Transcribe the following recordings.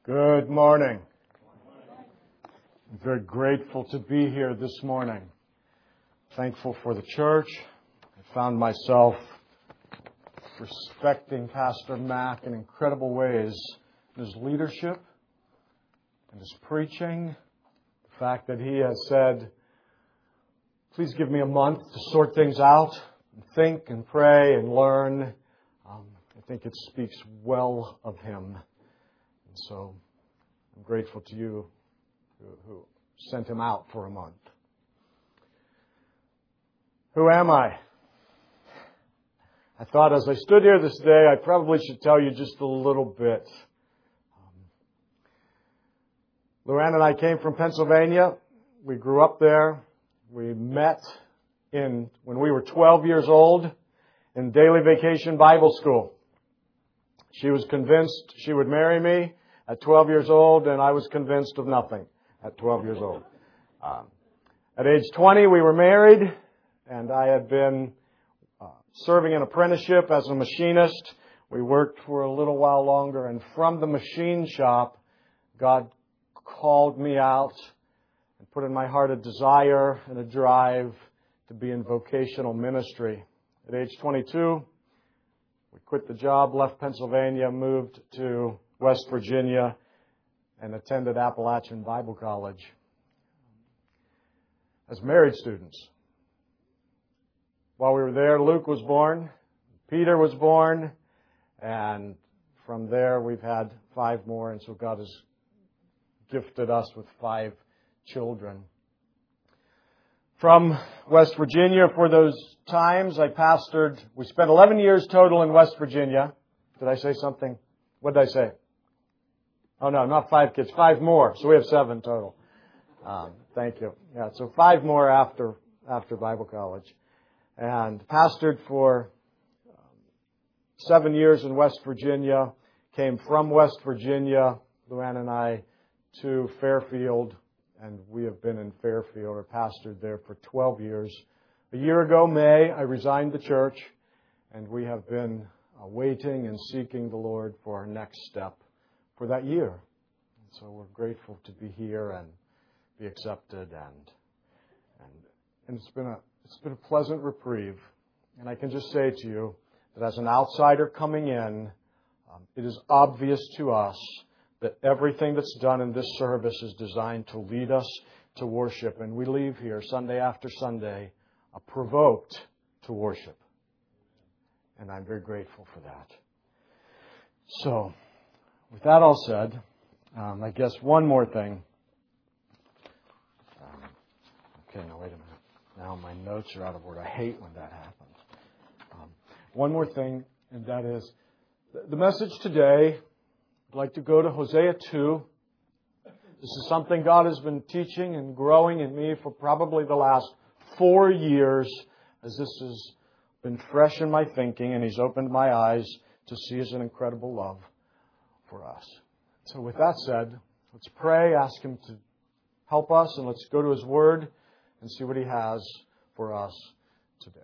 Good morning. I'm very grateful to be here this morning. Thankful for the church. I found myself respecting Pastor Mac in incredible ways. His leadership and his preaching. The fact that he has said, please give me a month to sort things out and think and pray and learn. I think it speaks well of him. And so I'm grateful to you who sent him out for a month. Who am I? I thought as I stood here this day, I probably should tell you just a little bit. Luann and I came from Pennsylvania. We grew up there. We met when we were 12 years old in Daily Vacation Bible School. She was convinced she would marry me at 12 years old, and I was convinced of nothing at 12 years old. At age 20, we were married, and I had been serving an apprenticeship as a machinist. We worked for a little while longer, and from the machine shop, God called me out and put in my heart a desire and a drive to be in vocational ministry. At age 22, we quit the job, left Pennsylvania, moved to West Virginia, and attended Appalachian Bible College as married students. While we were there, Luke was born, Peter was born, and from there we've had 5 more, and so God has gifted us with 5 children. From West Virginia, for those times, I pastored. We spent 11 years total in West Virginia. Did I say something? What did I say? Oh, no, not 5 kids, 5 more. So we have 7 total. Thank you. Yeah, so 5 more after Bible college. And pastored for 7 years in West Virginia. Came from West Virginia, Luann and I, to Fairfield. And we have been in Fairfield, or pastored there for 12 years. A year ago, May, I resigned the church, and we have been waiting and seeking the Lord for our next step for that year. And so we're grateful to be here and be accepted, and it's been a pleasant reprieve. And I can just say to you that as an outsider coming in, it is obvious to us that everything that's done in this service is designed to lead us to worship. And we leave here Sunday after Sunday provoked to worship. And I'm very grateful for that. So, with that all said, I guess one more thing. Okay, now wait a minute. Now my notes are out of order. I hate when that happens. One more thing, and that is the message today. I'd like to go to Hosea 2. This is something God has been teaching and growing in me for probably the last 4 years, as this has been fresh in my thinking, and He's opened my eyes to see His incredible love for us. So with that said, let's pray, ask Him to help us, and let's go to His Word and see what He has for us today.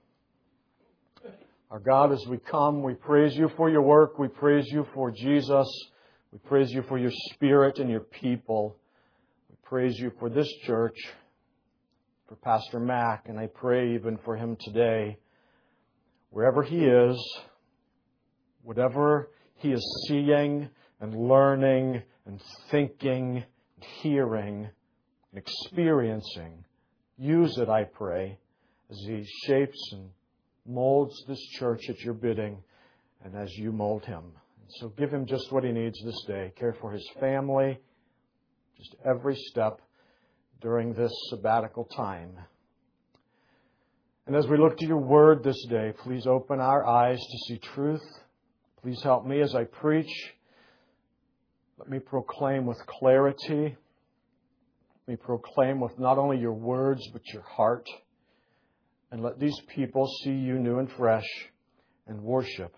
Our God, as we come, we praise You for Your work. We praise You for Jesus. We praise You for Your Spirit and Your people. We praise You for this church, for Pastor Mac, and I pray even for him today. Wherever he is, whatever he is seeing and learning and thinking and hearing and experiencing, use it, I pray, as he shapes and molds this church at Your bidding and as You mold him. So give him just what he needs this day. Care for his family, just every step during this sabbatical time. And as we look to Your Word this day, please open our eyes to see truth. Please help me as I preach. Let me proclaim with clarity. Let me proclaim with not only Your words, but Your heart. And let these people see You new and fresh and worship.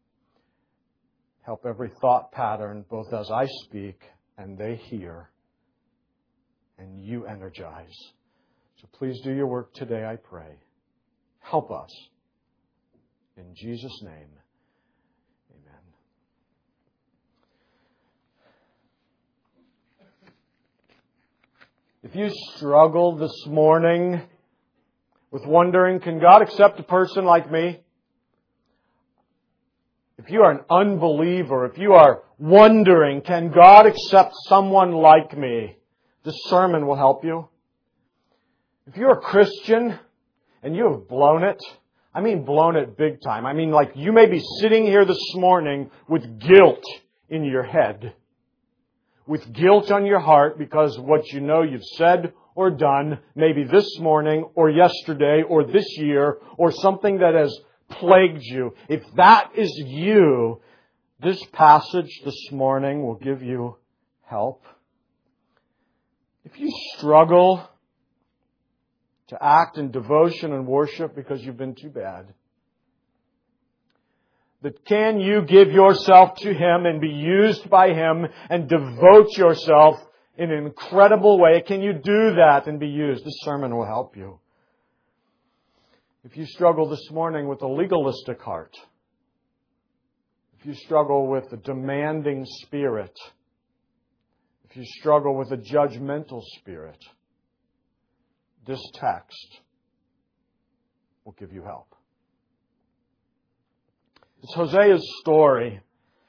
Help every thought pattern, both as I speak and they hear, and You energize. So please do Your work today, I pray. Help us. In Jesus' name, amen. If you struggle this morning with wondering, can God accept a person like me? If you are an unbeliever, if you are wondering, can God accept someone like me? This sermon will help you. If you're a Christian and you have blown it, I mean blown it big time. I mean like you may be sitting here this morning with guilt in your head. With guilt on your heart because of what you know you've said or done, maybe this morning or yesterday or this year or something that has plagued you. If that is you, this passage this morning will give you help. If you struggle to act in devotion and worship because you've been too bad, that can you give yourself to Him and be used by Him and devote yourself in an incredible way? Can you do that and be used? This sermon will help you. If you struggle this morning with a legalistic heart, if you struggle with a demanding spirit, if you struggle with a judgmental spirit, this text will give you help. It's Hosea's story.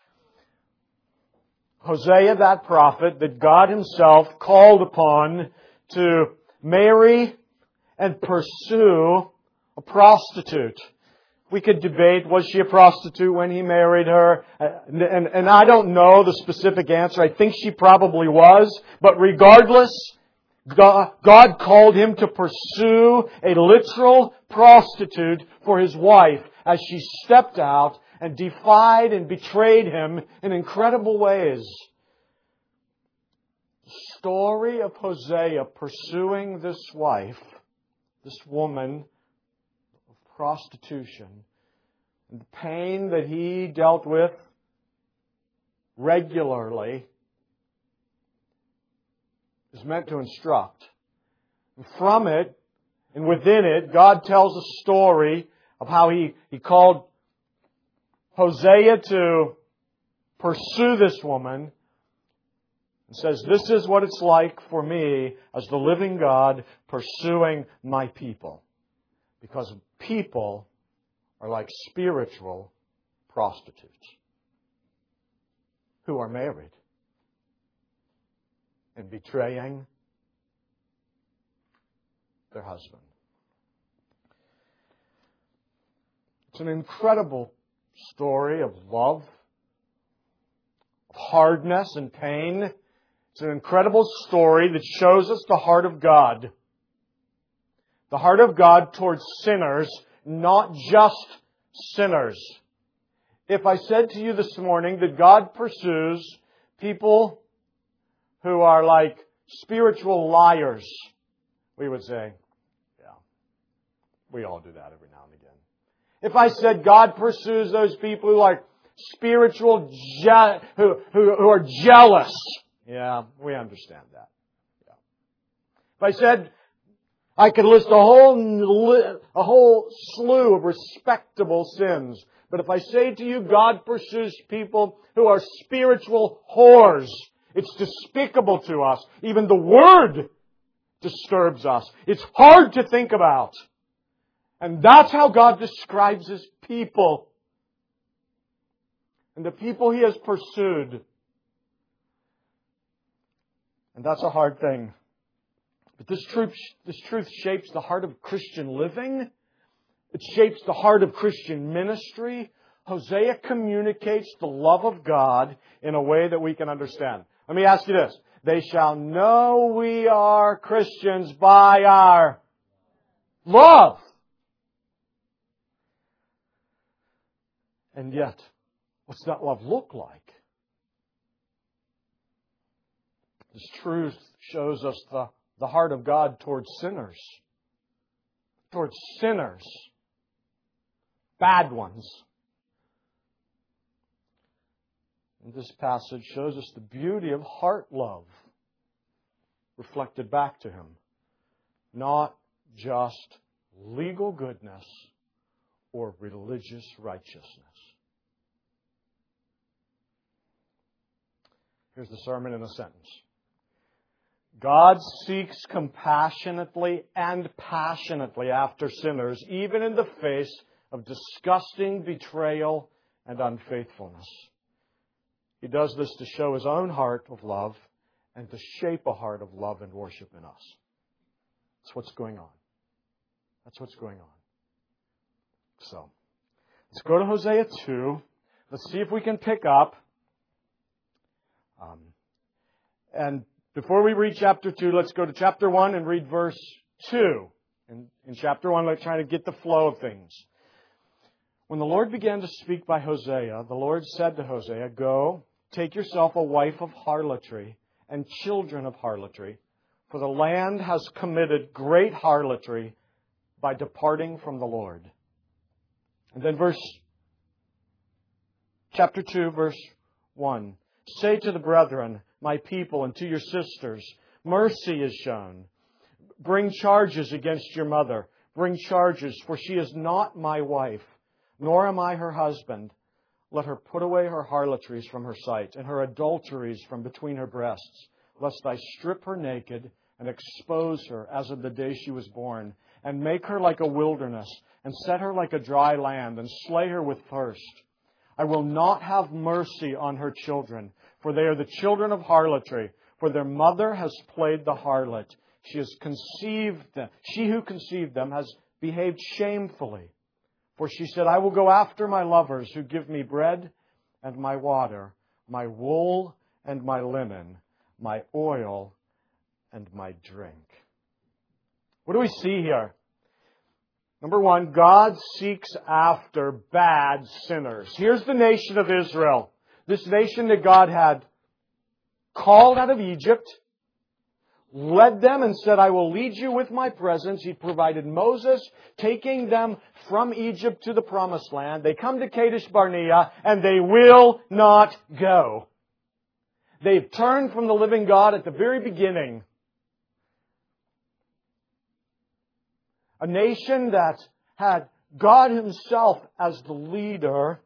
Hosea, that prophet that God Himself called upon to marry and pursue a prostitute. We could debate, was she a prostitute when He married her? And I don't know the specific answer. I think she probably was. But regardless, God called him to pursue a literal prostitute for his wife as she stepped out and defied and betrayed him in incredible ways. The story of Hosea pursuing this wife, this woman of prostitution, and the pain that he dealt with regularly is meant to instruct. And from it, and within it, God tells a story of how He called Hosea to pursue this woman and says, this is what it's like for me as the living God pursuing my people. Because people are like spiritual prostitutes who are married and betraying their husband. It's an incredible story of love, of hardness and pain. It's an incredible story that shows us the heart of God. The heart of God towards sinners, not just sinners. If I said to you this morning that God pursues people who are like spiritual liars, we would say, yeah, we all do that every now and again. If I said God pursues those people who are spiritual, who are jealous, yeah, we understand that. Yeah. If I said I could list a whole slew of respectable sins, but if I say to you God pursues people who are spiritual whores, it's despicable to us. Even the word disturbs us. It's hard to think about. And that's how God describes His people. And the people He has pursued. And that's a hard thing. But this truth shapes the heart of Christian living. It shapes the heart of Christian ministry. Hosea communicates the love of God in a way that we can understand. Let me ask you this. They shall know we are Christians by our love. And yet, what's that love look like? This truth shows us the heart of God towards sinners. Towards sinners. Bad ones. And this passage shows us the beauty of heart love reflected back to Him. Not just legal goodness or religious righteousness. Here's the sermon in a sentence. God seeks compassionately and passionately after sinners, even in the face of disgusting betrayal and unfaithfulness. He does this to show His own heart of love and to shape a heart of love and worship in us. That's what's going on. That's what's going on. So, let's go to Hosea 2. Let's see if we can pick up. And before we read chapter 2, let's go to chapter 1 and read verse 2. In chapter 1, let's try to get the flow of things. When the Lord began to speak by Hosea, the Lord said to Hosea, "Go, take yourself a wife of harlotry and children of harlotry, for the land has committed great harlotry by departing from the Lord." And then chapter 2, verse 1. "Say to the brethren, my people, and to your sisters, mercy is shown. Bring charges against your mother. Bring charges, for she is not my wife, nor am I her husband. Let her put away her harlotries from her sight, and her adulteries from between her breasts, lest I strip her naked and expose her as of the day she was born, and make her like a wilderness, and set her like a dry land, and slay her with thirst. I will not have mercy on her children, for they are the children of harlotry, for their mother has played the harlot. She who conceived them has behaved shamefully. For she said, I will go after my lovers who give me bread and my water, my wool and my linen, my oil and my drink." What do we see here? Number one, God seeks after bad sinners. Here's the nation of Israel. This nation that God had called out of Egypt, led them and said, I will lead you with my presence. He provided Moses, taking them from Egypt to the Promised Land. They come to Kadesh Barnea, and they will not go. They've turned from the living God at the very beginning. A nation that had God Himself as the leader,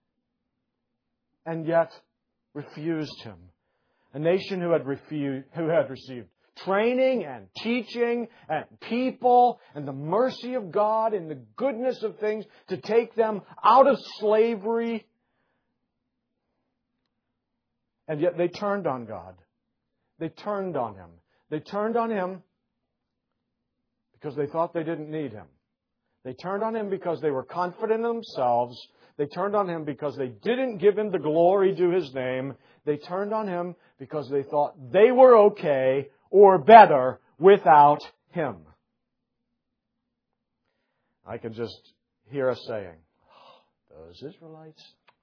and yet refused Him. A nation who had received training and teaching and people and the mercy of God and the goodness of things to take them out of slavery. And yet they turned on God. They turned on Him. They turned on Him because they thought they didn't need Him. They turned on Him because they were confident in themselves. They turned on Him because they didn't give Him the glory due His name. They turned on Him because they thought they were okay or better without Him. I can just hear us saying, oh, those Israelites.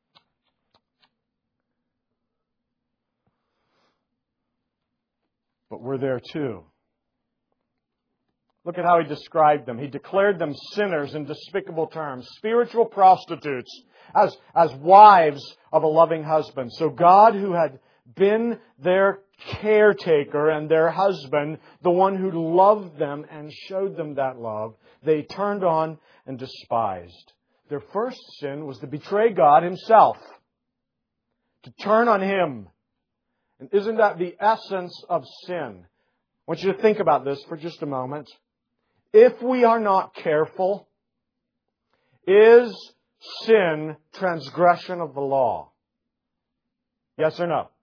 But we're there too. Look at how He described them. He declared them sinners in despicable terms, spiritual prostitutes, as wives of a loving husband. So God, who had been their caretaker and their husband, the one who loved them and showed them that love, they turned on and despised. Their first sin was to betray God Himself, to turn on Him. And isn't that the essence of sin? I want you to think about this for just a moment. If we are not careful, is sin transgression of the law? Yes or no?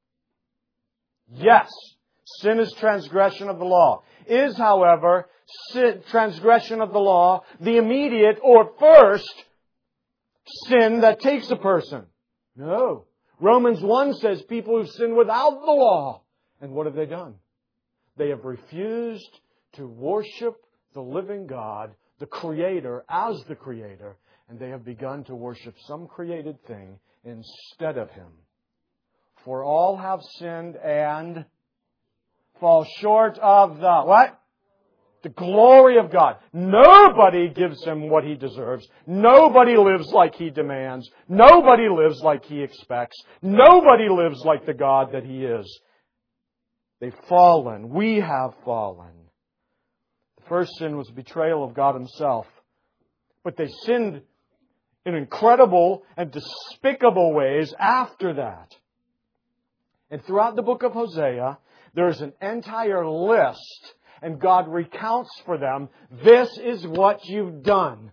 Yes. Sin is transgression of the law. Is, however, transgression of the law the immediate or first sin that takes a person? No. Romans 1 says people who sin without the law. And what have they done? They have refused to worship the living God, the Creator, as the Creator, and they have begun to worship some created thing instead of Him. For all have sinned and fall short of the what? The glory of God. Nobody gives Him what He deserves. Nobody lives like He demands. Nobody lives like He expects. Nobody lives like the God that He is. They've fallen. We have fallen. The first sin was betrayal of God Himself. But they sinned in incredible and despicable ways after that. And throughout the book of Hosea, there's an entire list, and God recounts for them, this is what you've done.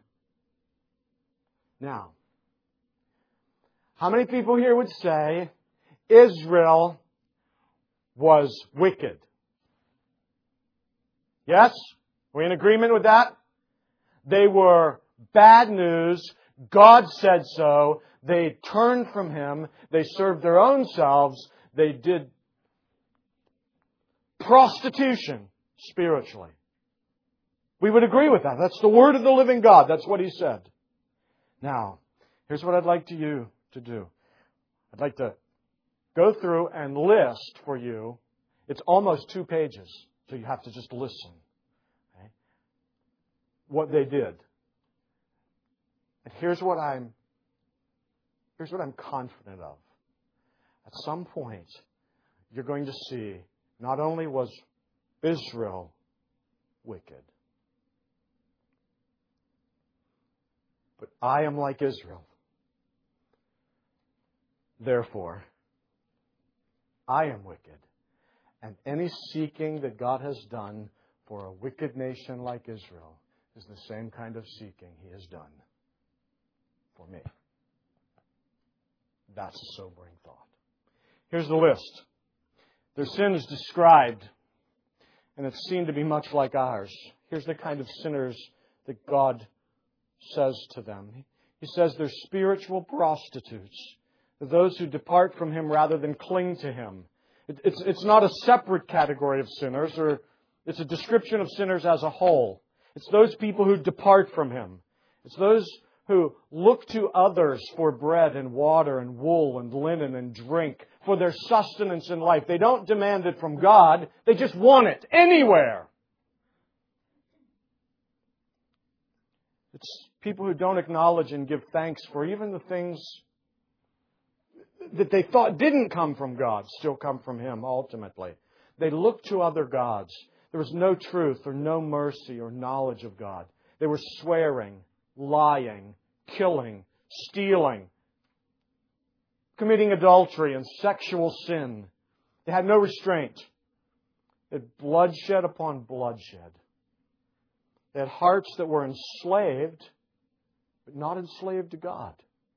Now, how many people here would say Israel was wicked? Yes? Are we in agreement with that? They were bad news. God said so. They turned from Him. They served their own selves. They did prostitution spiritually. We would agree with that. That's the word of the living God. That's what He said. Now, here's what I'd like you to do. I'd like to go through and list for you. It's almost 2 pages, so you have to just listen. Okay? What they did. And here's what I'm confident of. At some point, you're going to see not only was Israel wicked, but I am like Israel. Therefore, I am wicked. And any seeking that God has done for a wicked nation like Israel is the same kind of seeking He has done for me. That's a sobering thought. Here's the list. Their sins described, and it seemed to be much like ours. Here's the kind of sinners that God says to them. He says they're spiritual prostitutes. They're those who depart from Him rather than cling to Him. It's not a separate category of sinners, or it's a description of sinners as a whole. It's those people who depart from Him. It's those who look to others for bread and water and wool and linen and drink for their sustenance in life. They don't demand it from God. They just want it anywhere. It's people who don't acknowledge and give thanks for even the things that they thought didn't come from God still come from Him ultimately. They look to other gods. There was no truth or no mercy or knowledge of God. They were swearing, lying, killing, stealing, committing adultery and sexual sin. They had no restraint. They had bloodshed upon bloodshed. They had hearts that were enslaved, but not enslaved to God.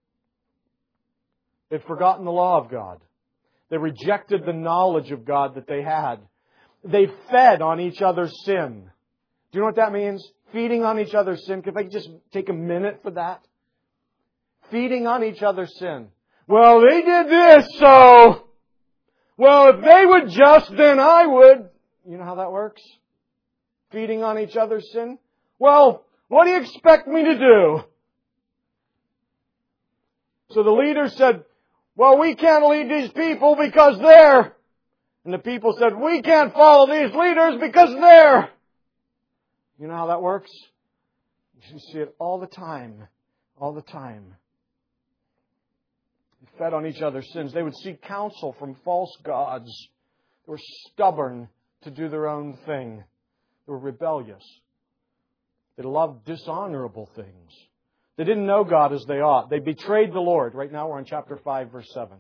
They'd forgotten the law of God. They rejected the knowledge of God that they had. They fed on each other's sin. Do you know what that means? Feeding on each other's sin. If I could just take a minute for that. Feeding on each other's sin. Well, they did this, so... Well, if they would just, then I would. You know how that works? Feeding on each other's sin. Well, what do you expect me to do? So the leader said, well, we can't lead these people because they're... And the people said, we can't follow these leaders because they're... You know how that works? You see it all the time. All the time. They fed on each other's sins. They would seek counsel from false gods. They were stubborn to do their own thing. They were rebellious. They loved dishonorable things. They didn't know God as they ought. They betrayed the Lord. Right now we're in chapter 5, verse 7.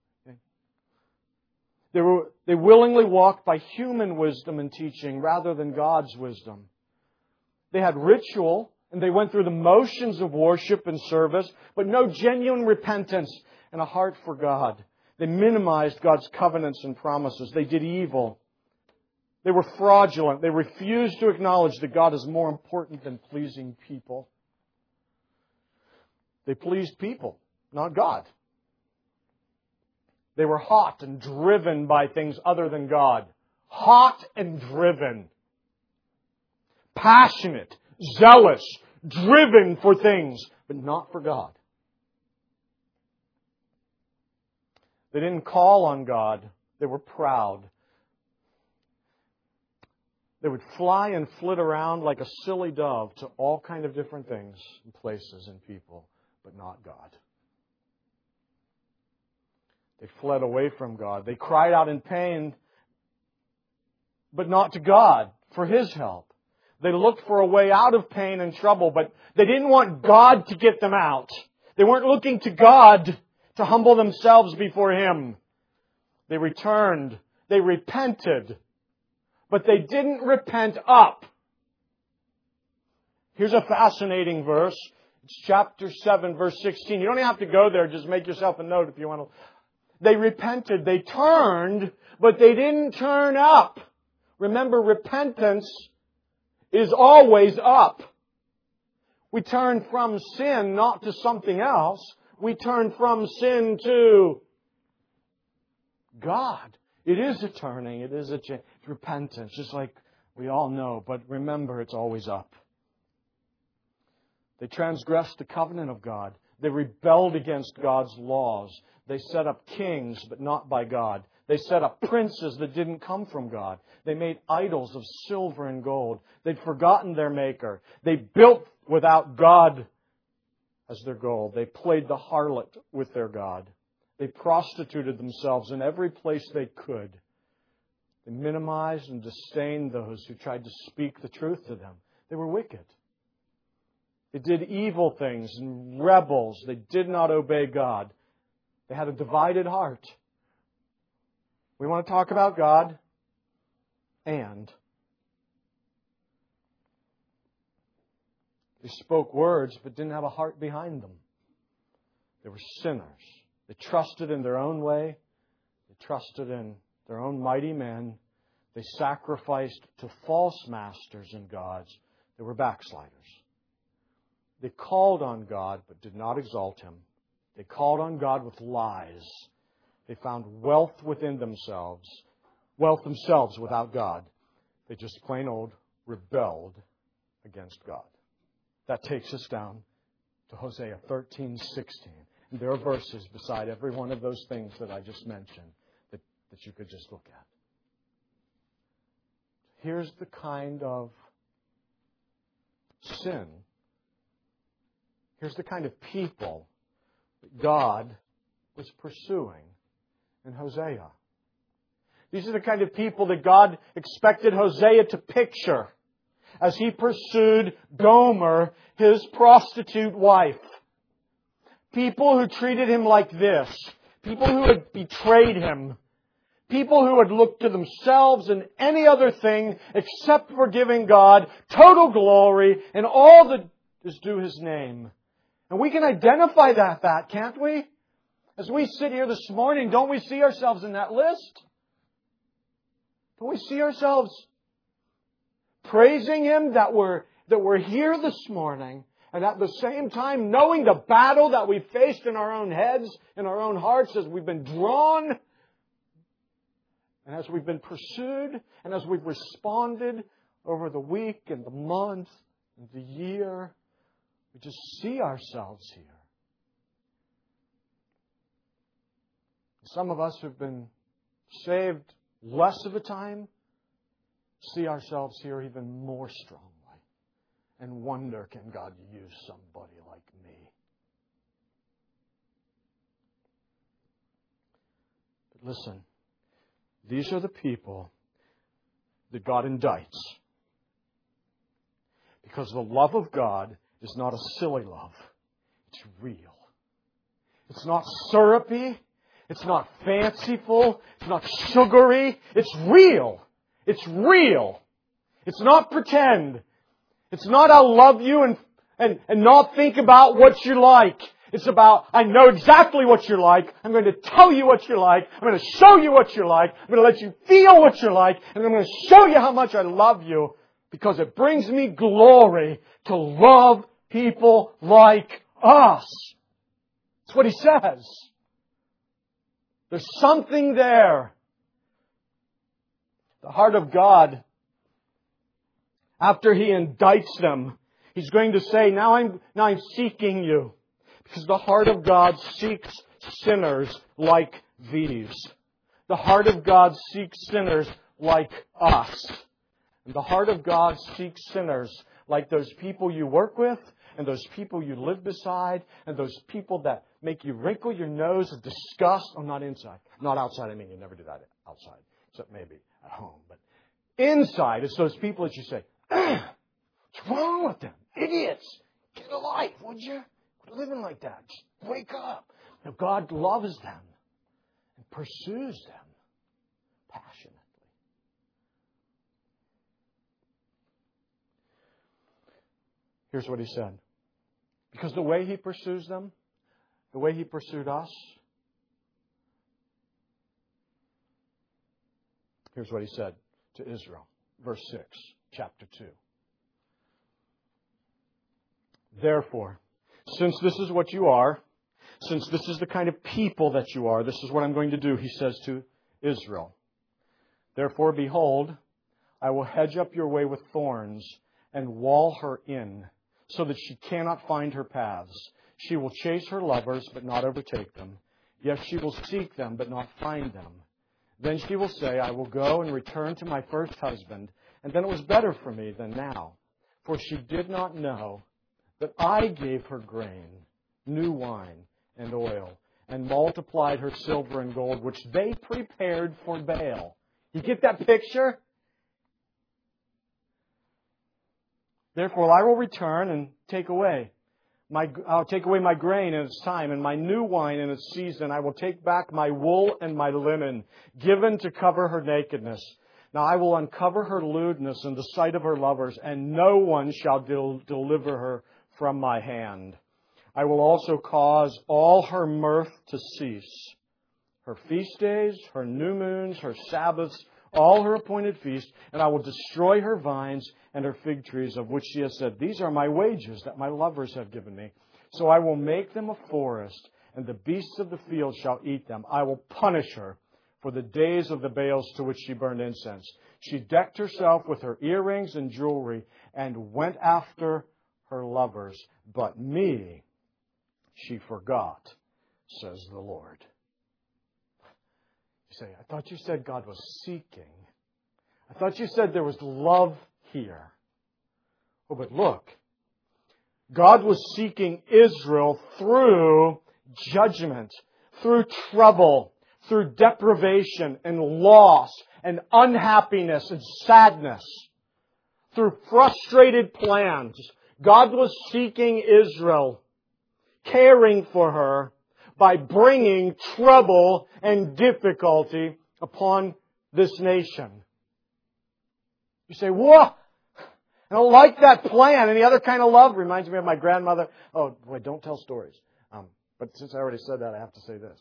Okay? They willingly walked by human wisdom and teaching rather than God's wisdom. They had ritual and they went through the motions of worship and service, but no genuine repentance and a heart for God. They minimized God's covenants and promises. They did evil. They were fraudulent. They refused to acknowledge that God is more important than pleasing people. They pleased people, not God. They were hot and driven by things other than God. Hot and driven. Passionate, zealous, driven for things, but not for God. They didn't call on God. They were proud. They would fly and flit around like a silly dove to all kind of different things and places and people, but not God. They fled away from God. They cried out in pain, but not to God for His help. They looked for a way out of pain and trouble, but they didn't want God to get them out. They weren't looking to God to humble themselves before Him. They returned. They repented. But they didn't repent up. Here's a fascinating verse. It's chapter 7, verse 16. You don't even have to go there. Just make yourself a note if you want to. They repented. They turned, but they didn't turn up. Remember, repentance is always up. We turn from sin not to something else. We turn from sin to God. It is a turning. It is a change. It's repentance, just like we all know. But remember, it's always up. They transgressed the covenant of God. They rebelled against God's laws. They set up kings, but not by God. They set up princes that didn't come from God. They made idols of silver and gold. They'd forgotten their Maker. They built without God as their goal. They played the harlot with their God. They prostituted themselves in every place they could. They minimized and disdained those who tried to speak the truth to them. They were wicked. They did evil things and rebels. They did not obey God. They had a divided heart. We want to talk about God and they spoke words but didn't have a heart behind them. They were sinners. They trusted in their own way. They trusted in their own mighty men. They sacrificed to false masters and gods. They were backsliders. They called on God but did not exalt Him. They called on God with lies. They found wealth within themselves, wealth themselves without God. They just plain old rebelled against God. That takes us down to Hosea 13:16. And there are verses beside every one of those things that I just mentioned that you could just look at. Here's the kind of sin. Here's the kind of people that God was pursuing in Hosea. These are the kind of people that God expected Hosea to picture as he pursued Gomer, his prostitute wife. People who treated him like this. People who had betrayed him. People who had looked to themselves and any other thing except for giving God total glory and all that is due His name. And we can identify that, can't we? As we sit here this morning, don't we see ourselves in that list? Don't we see ourselves praising Him that we're here this morning, and at the same time knowing the battle that we faced in our own heads, in our own hearts, as we've been drawn, and as we've been pursued, and as we've responded over the week and the month and the year. We just see ourselves here. Some of us who've been saved less of a time see ourselves here even more strongly and wonder, can God use somebody like me? But listen, these are the people that God indicts. Because the love of God is not a silly love. It's real. It's not syrupy. It's not fanciful. It's not sugary. It's real. It's real. It's not pretend. It's not I'll love you and not think about what you like. It's about I know exactly what you're like. I'm going to tell you what you're like. I'm going to show you what you're like. I'm going to let you feel what you're like. And I'm going to show you how much I love you. Because it brings me glory to love people like us. That's what He says. There's something there. The heart of God, after He indicts them, He's going to say, now I'm seeking you. Because the heart of God seeks sinners like these. The heart of God seeks sinners like us. And the heart of God seeks sinners like those people you work with and those people you live beside and those people that make you wrinkle your nose in disgust. Oh, not inside. Not outside. I mean, you never do that outside, except maybe at home. But inside, it's those people that you say, what's wrong with them? Idiots. Get a life, would you? Quit living like that. Just wake up. Now, God loves them and pursues them. passionately. Here's what he said. Because the way he pursues them, the way he pursued us, here's what he said to Israel. Verse 6, chapter 2. Therefore, since this is what you are, since this is the kind of people that you are, this is what I'm going to do, he says to Israel. Therefore, behold, I will hedge up your way with thorns and wall her in, so that she cannot find her paths. She will chase her lovers, but not overtake them. Yes, she will seek them, but not find them. Then she will say, I will go and return to my first husband, and then it was better for me than now. For she did not know that I gave her grain, new wine, and oil, and multiplied her silver and gold, which they prepared for Baal. You get that picture? Therefore, I will return and I'll take away my grain in its time, and my new wine in its season. I will take back my wool and my linen, given to cover her nakedness. Now I will uncover her lewdness in the sight of her lovers, and no one shall deliver her from my hand. I will also cause all her mirth to cease. Her feast days, her new moons, her Sabbaths, all her appointed feasts, and I will destroy her vines and her fig trees, of which she has said, these are my wages that my lovers have given me. So I will make them a forest, and the beasts of the field shall eat them. I will punish her for the days of the Baals to which she burned incense. She decked herself with her earrings and jewelry, and went after her lovers. But me she forgot, says the Lord. You say, I thought you said God was seeking. I thought you said there was love here. Oh, but look. God was seeking Israel through judgment, through trouble, through deprivation and loss and unhappiness and sadness, through frustrated plans. God was seeking Israel, caring for her, by bringing trouble and difficulty upon this nation. You say, whoa, I don't like that plan. Any other kind of love? Reminds me of my grandmother. Oh, boy, don't tell stories. But since I already said that, I have to say this.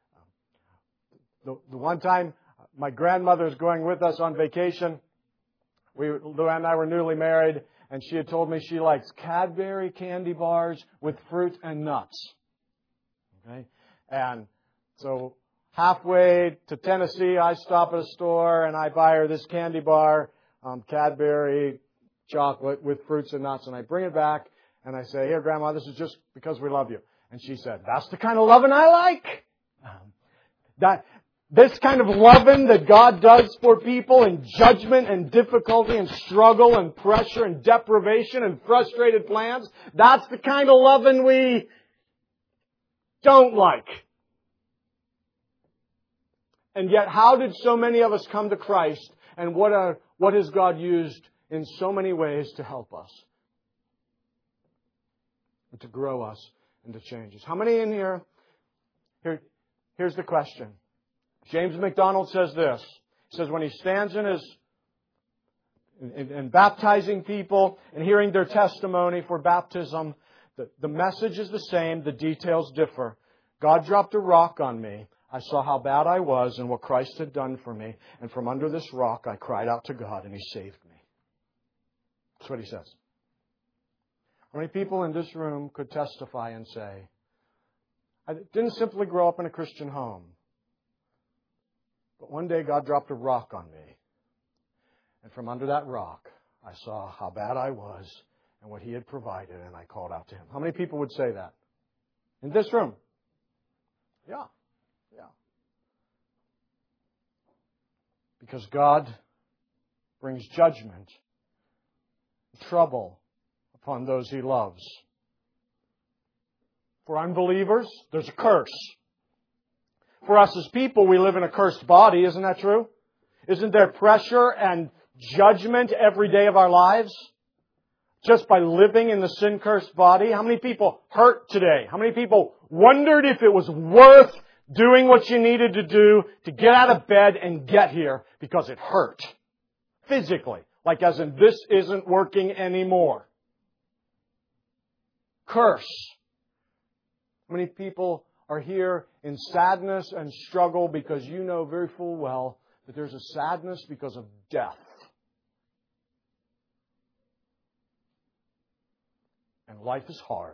The one time my grandmother was going with us on vacation, Luann and I were newly married, and she had told me she likes Cadbury candy bars with fruit and nuts. Okay? And so halfway to Tennessee, I stop at a store and I buy her this candy bar, Cadbury chocolate with fruits and nuts. And I bring it back and I say, here, Grandma, this is just because we love you. And she said, that's the kind of loving I like. This kind of loving that God does for people in judgment and difficulty and struggle and pressure and deprivation and frustrated plans, that's the kind of loving we don't like. And yet, how did so many of us come to Christ? And what has God used in so many ways to help us? And to grow us and to change us. How many in here? Here's the question. James MacDonald says this. He says when he stands in baptizing people and hearing their testimony for baptism, the message is the same, the details differ. God dropped a rock on me. I saw how bad I was and what Christ had done for me. And from under this rock, I cried out to God and He saved me. That's what he says. How many people in this room could testify and say, I didn't simply grow up in a Christian home, but one day God dropped a rock on me. And from under that rock, I saw how bad I was and what He had provided, and I called out to Him. How many people would say that? In this room? Yeah. Because God brings judgment, trouble upon those He loves. For unbelievers, there's a curse. For us as people, we live in a cursed body. Isn't that true? Isn't there pressure and judgment every day of our lives? Just by living in the sin-cursed body? How many people hurt today? How many people wondered if it was worth doing what you needed to do to get out of bed and get here because it hurt. Physically. Like as in, this isn't working anymore. Curse. How many people are here in sadness and struggle because you know very full well that there's a sadness because of death. And life is hard.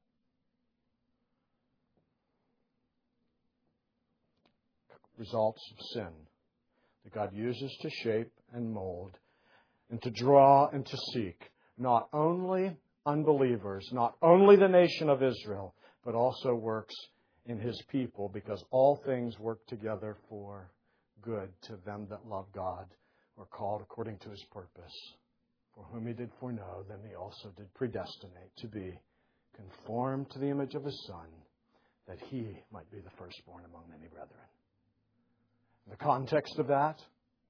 Results of sin that God uses to shape and mold and to draw and to seek not only unbelievers, not only the nation of Israel, but also works in His people, because all things work together for good to them that love God, or called according to His purpose. For whom He did foreknow, them He also did predestinate to be conformed to the image of His Son, that He might be the firstborn among many brethren. The context of that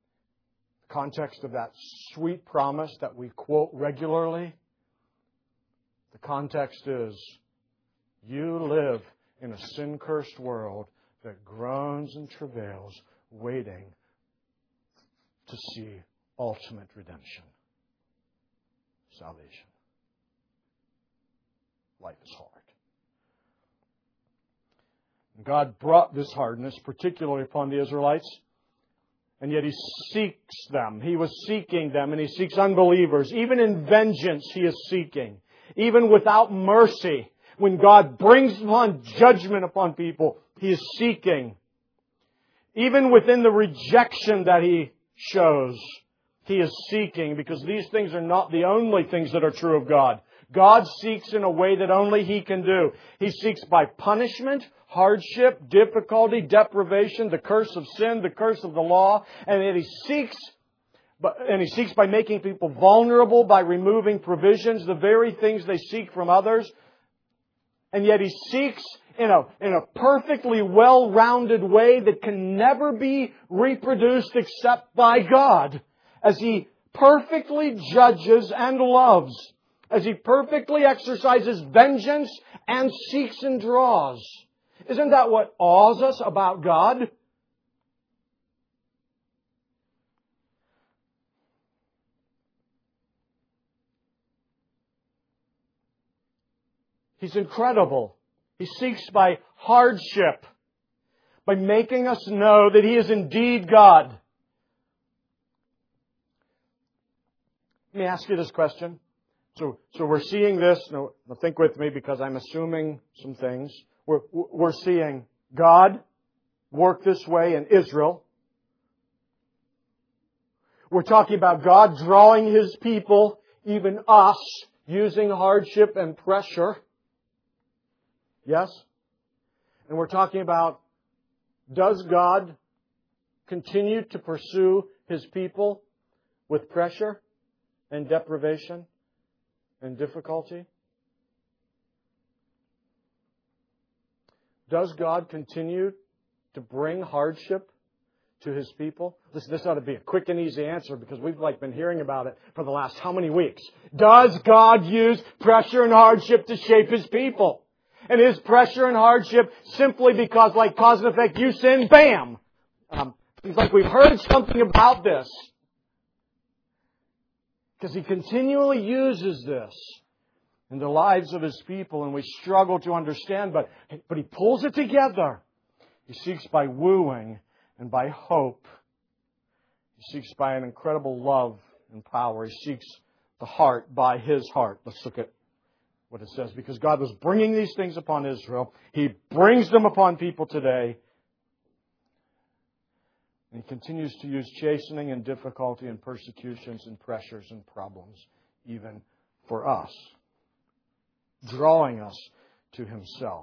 sweet promise that we quote regularly, the context is, you live in a sin-cursed world that groans and travails, waiting to see ultimate redemption. Salvation. Life is hard. God brought this hardness, particularly upon the Israelites, and yet He seeks them. He was seeking them, and He seeks unbelievers. Even in vengeance, He is seeking. Even without mercy, when God brings upon judgment upon people, He is seeking. Even within the rejection that He shows, He is seeking, because these things are not the only things that are true of God. God seeks in a way that only He can do. He seeks by punishment, hardship, difficulty, deprivation, the curse of sin, the curse of the law, and He seeks by making people vulnerable, by removing provisions, the very things they seek from others. And yet He seeks in a perfectly well-rounded way that can never be reproduced except by God, as He perfectly judges and loves, as He perfectly exercises vengeance and seeks and draws. Isn't that what awes us about God? He's incredible. He seeks by hardship, by making us know that He is indeed God. Let me ask you this question. So we're seeing this. Now think with me, because I'm assuming some things. We're seeing God work this way in Israel. We're talking about God drawing His people, even us, using hardship and pressure. Yes? And we're talking about, does God continue to pursue His people with pressure and deprivation and difficulty? Does God continue to bring hardship to His people? This ought to be a quick and easy answer, because we've been hearing about it for the last how many weeks? Does God use pressure and hardship to shape His people? And is pressure and hardship simply because, like cause and effect, you sin, bam! It's like we've heard something about this. Because He continually uses this in the lives of His people, and we struggle to understand, but He pulls it together. He seeks by wooing and by hope. He seeks by an incredible love and power. He seeks the heart by His heart. Let's look at what it says. Because God was bringing these things upon Israel, He brings them upon people today. And He continues to use chastening and difficulty and persecutions and pressures and problems, even for us, drawing us to Himself.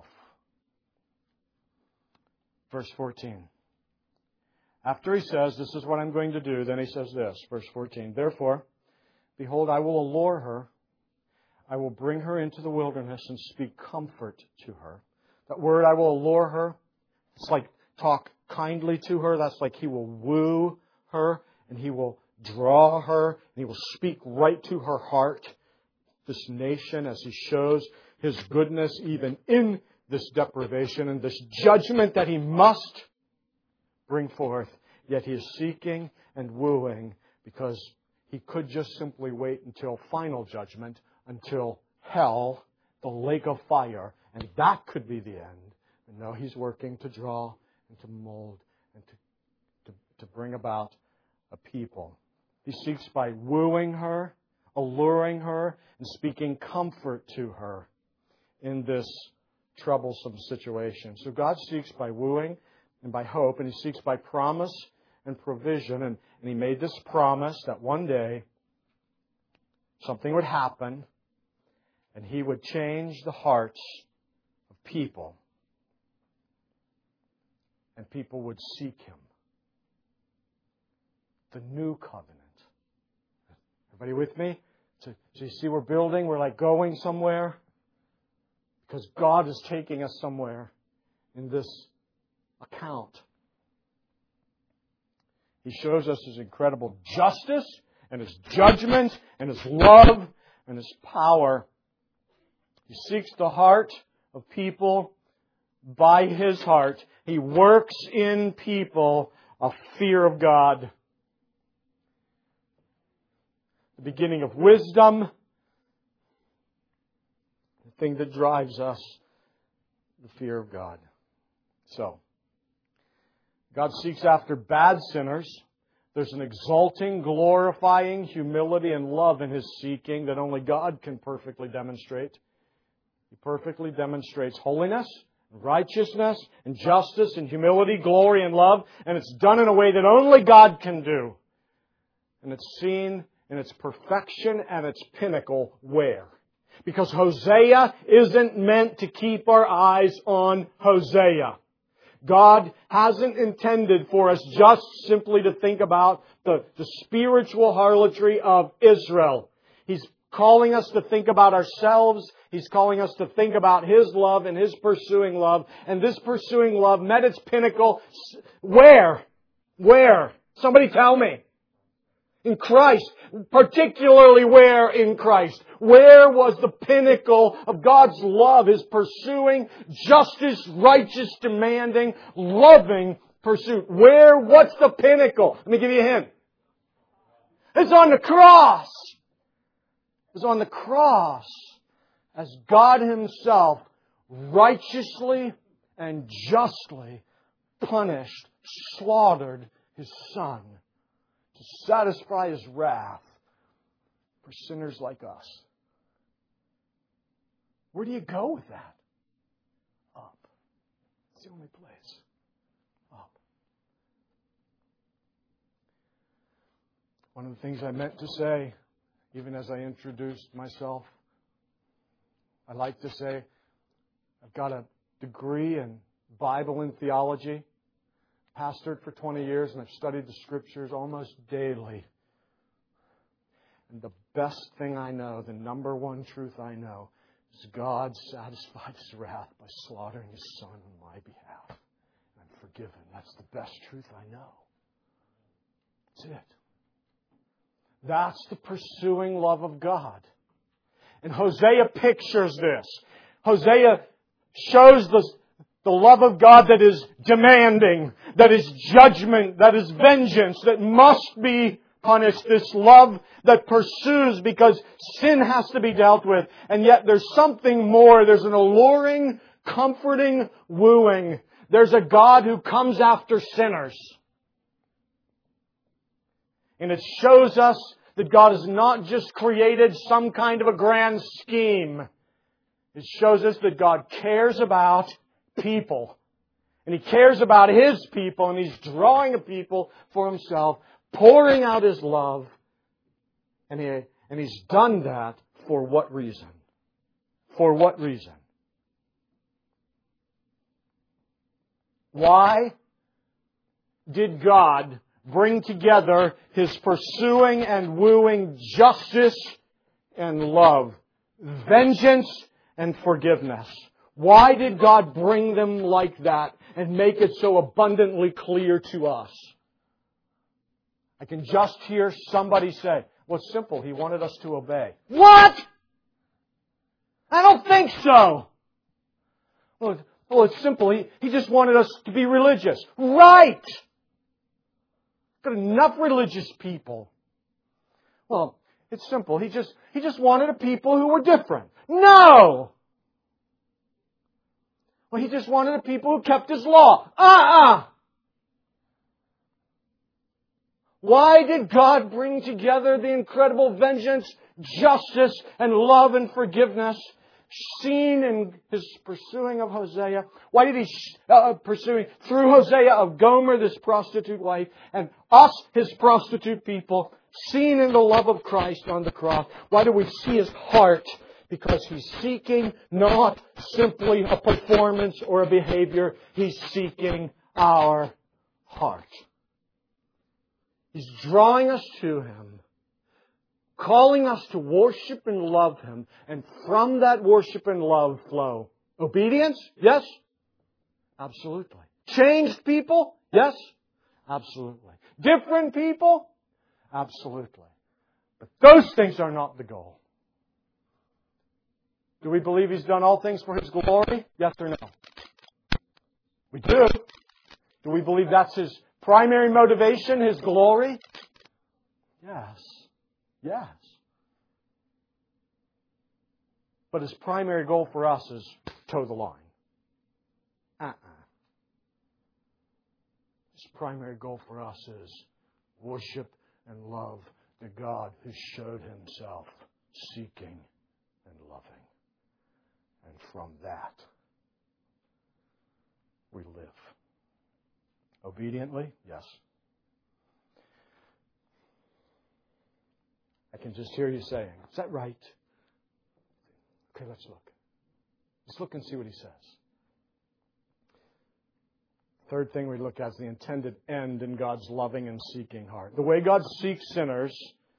Verse 14. After He says, this is what I'm going to do, then He says this, verse 14. Therefore, behold, I will allure her. I will bring her into the wilderness and speak comfort to her. That word, I will allure her, it's like talk kindly to her. That's like He will woo her, and He will draw her, and He will speak right to her heart. This nation, as He shows His goodness even in this deprivation and this judgment that He must bring forth. Yet He is seeking and wooing because He could just simply wait until final judgment, until hell, the lake of fire, and that could be the end. And no, He's working to draw and to mold and to bring about a people. He seeks by wooing her, alluring her, and speaking comfort to her in this troublesome situation. So God seeks by wooing and by hope, and He seeks by promise and provision. And He made this promise that one day something would happen and He would change the hearts of people. And people would seek Him. The new covenant. Everybody with me? So you see we're building, we're like going somewhere. Because God is taking us somewhere in this account. He shows us His incredible justice and His judgment and His love and His power. He seeks the heart of people by His heart. He works in people a fear of God. The beginning of wisdom. The thing that drives us. The fear of God. So, God seeks after bad sinners. There's an exalting, glorifying humility and love in His seeking that only God can perfectly demonstrate. He perfectly demonstrates holiness, righteousness, and justice, and humility, glory, and love. And it's done in a way that only God can do. And it's seen in its perfection and its pinnacle where? Because Hosea isn't meant to keep our eyes on Hosea. God hasn't intended for us just simply to think about the spiritual harlotry of Israel. He's calling us to think about ourselves. He's calling us to think about His love and His pursuing love. And this pursuing love met its pinnacle where? Where? Somebody tell me. In Christ. Particularly where in Christ? Where was the pinnacle of God's love? His pursuing, justice, righteous, demanding, loving pursuit. Where? What's the pinnacle? Let me give you a hint. It's on the cross. It's on the cross. As God Himself righteously and justly punished, slaughtered His Son to satisfy His wrath for sinners like us. Where do you go with that? Up. It's the only place. Up. One of the things I meant to say, even as I introduced myself, I like to say I've got a degree in Bible and theology. Pastored for 20 years, and I've studied the Scriptures almost daily. And the best thing I know, the number one truth I know, is God satisfied His wrath by slaughtering His Son on my behalf. And I'm forgiven. That's the best truth I know. That's it. That's the pursuing love of God. And Hosea pictures this. Hosea shows the love of God that is demanding, that is judgment, that is vengeance, that must be punished. This love that pursues because sin has to be dealt with. And yet there's something more. There's an alluring, comforting wooing. There's a God who comes after sinners. And it shows us that God has not just created some kind of a grand scheme. It shows us that God cares about people. And He cares about His people, and He's drawing a people for Himself, pouring out His love. And He's done that for what reason? For what reason? Why did God bring together His pursuing and wooing justice and love, vengeance and forgiveness? Why did God bring them like that and make it so abundantly clear to us? I can just hear somebody say, well, it's simple. He wanted us to obey. What? I don't think so. Well, it's simple. He just wanted us to be religious. Right! Got enough religious people. Well, it's simple. He just wanted a people who were different. No! Well, He just wanted a people who kept His law. Why did God bring together the incredible vengeance, justice, and love and forgiveness seen in His pursuing of Hosea? Why did He pursuing through Hosea of Gomer, this prostitute wife, and us, His prostitute people, seen in the love of Christ on the cross? Why do we see His heart? Because He's seeking not simply a performance or a behavior. He's seeking our heart. He's drawing us to Him, calling us to worship and love Him, and from that worship and love flow obedience? Yes? Absolutely. Changed people? Yes? Absolutely. Different people? Absolutely. But those things are not the goal. Do we believe He's done all things for His glory? Yes or no? We do. Do we believe that's His primary motivation, His glory? Yes. Yes. But His primary goal for us is toe the line. His primary goal for us is worship and love the God who showed Himself seeking and loving. And from that, we live. Obediently? Yes. I can just hear you saying, is that right? Okay, let's look. Let's look and see what He says. Third thing we look at is the intended end in God's loving and seeking heart. The way God seeks sinners,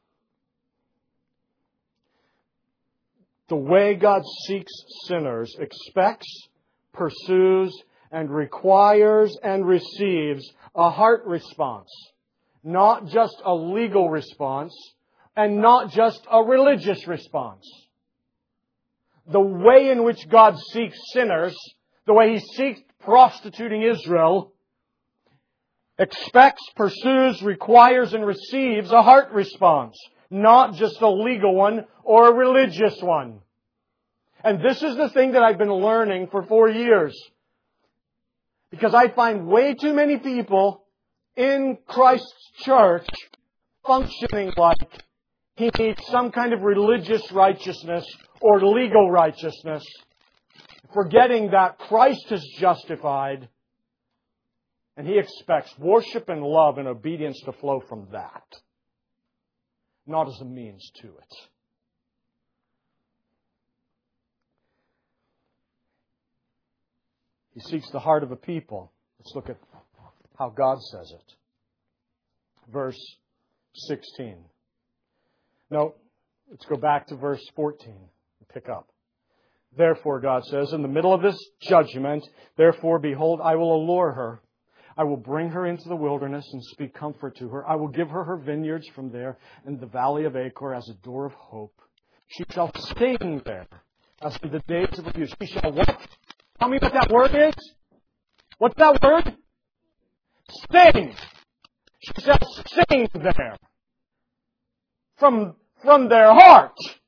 expects, pursues, and requires and receives a heart response. Not just a legal response, and not just a religious response. The way in which God seeks sinners, the way He seeks prostituting Israel, expects, pursues, requires, and receives a heart response. Not just a legal one or a religious one. And this is the thing that I've been learning for 4 years. Because I find way too many people in Christ's church functioning like he needs some kind of religious righteousness or legal righteousness, forgetting that Christ is justified and He expects worship and love and obedience to flow from that, not as a means to it. He seeks the heart of a people. Let's look at how God says it. Verse 16. No, let's go back to verse 14 and pick up. Therefore, God says, in the middle of this judgment, therefore, behold, I will allure her. I will bring her into the wilderness and speak comfort to her. I will give her her vineyards from there and the valley of Achor as a door of hope. She shall sing there as in the days of abuse. She shall what? Tell me what that word is. What's that word? Sing. She shall sing there. From their heart.